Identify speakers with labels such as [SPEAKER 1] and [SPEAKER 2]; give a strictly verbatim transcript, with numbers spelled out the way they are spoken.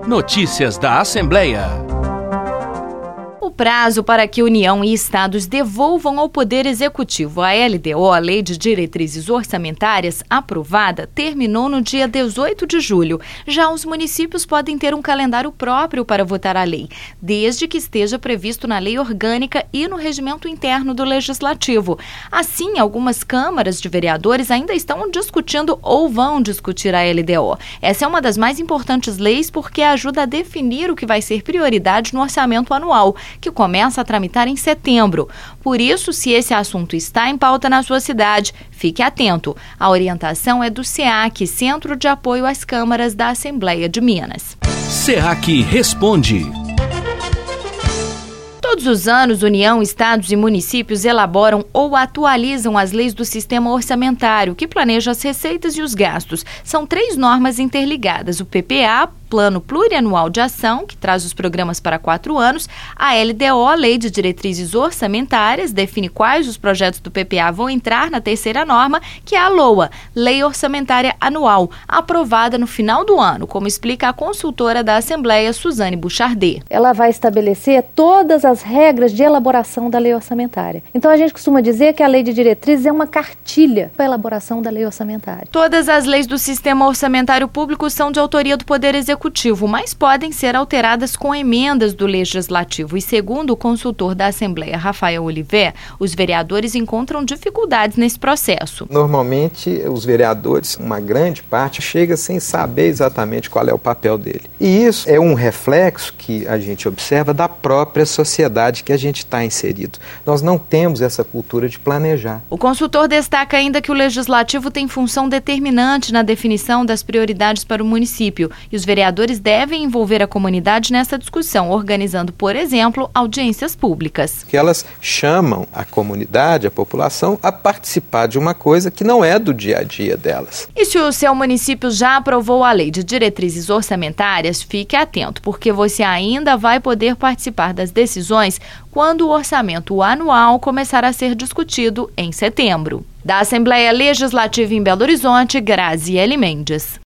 [SPEAKER 1] Notícias da Assembleia.
[SPEAKER 2] O prazo para que União e Estados devolvam ao Poder Executivo a L D O, a Lei de Diretrizes Orçamentárias, aprovada, terminou no dia dezoito de julho. Já os municípios podem ter um calendário próprio para votar a lei, desde que esteja previsto na lei orgânica e no regimento interno do Legislativo. Assim, algumas câmaras de vereadores ainda estão discutindo ou vão discutir a L D O. Essa é uma das mais importantes leis porque ajuda a definir o que vai ser prioridade no orçamento anual, que começa a tramitar em setembro. Por isso, se esse assunto está em pauta na sua cidade, fique atento. A orientação é do SEAC, Centro de Apoio às Câmaras da Assembleia de Minas.
[SPEAKER 1] SEAC responde.
[SPEAKER 2] Todos os anos, União, Estados e municípios elaboram ou atualizam as leis do sistema orçamentário, que planeja as receitas e os gastos. São três normas interligadas: o P P A, Plano Plurianual de Ação, que traz os programas para quatro anos, a L D O, a Lei de Diretrizes Orçamentárias, define quais os projetos do P P A vão entrar na terceira norma, que é a LOA, Lei Orçamentária Anual, aprovada no final do ano, como explica a consultora da Assembleia, Suzane Buchardet.
[SPEAKER 3] Ela vai estabelecer todas as regras de elaboração da lei orçamentária. Então a gente costuma dizer que a Lei de Diretrizes é uma cartilha para a elaboração da lei orçamentária.
[SPEAKER 2] Todas as leis do sistema orçamentário público são de autoria do Poder Executivo, mas podem ser alteradas com emendas do Legislativo. E segundo o consultor da Assembleia, Rafael Oliver, os vereadores encontram dificuldades nesse processo.
[SPEAKER 4] Normalmente, os vereadores, uma grande parte, chega sem saber exatamente qual é o papel dele. E isso é um reflexo que a gente observa da própria sociedade que a gente está inserido. Nós não temos essa cultura de planejar.
[SPEAKER 2] O consultor destaca ainda que o Legislativo tem função determinante na definição das prioridades para o município e os vereadores devem envolver a comunidade nessa discussão, organizando, por exemplo, audiências públicas.
[SPEAKER 4] Que elas chamam a comunidade, a população, a participar de uma coisa que não é do dia a dia delas.
[SPEAKER 2] E se o seu município já aprovou a Lei de Diretrizes Orçamentárias, fique atento, porque você ainda vai poder participar das decisões quando o orçamento anual começar a ser discutido em setembro. Da Assembleia Legislativa em Belo Horizonte, Graziele Mendes.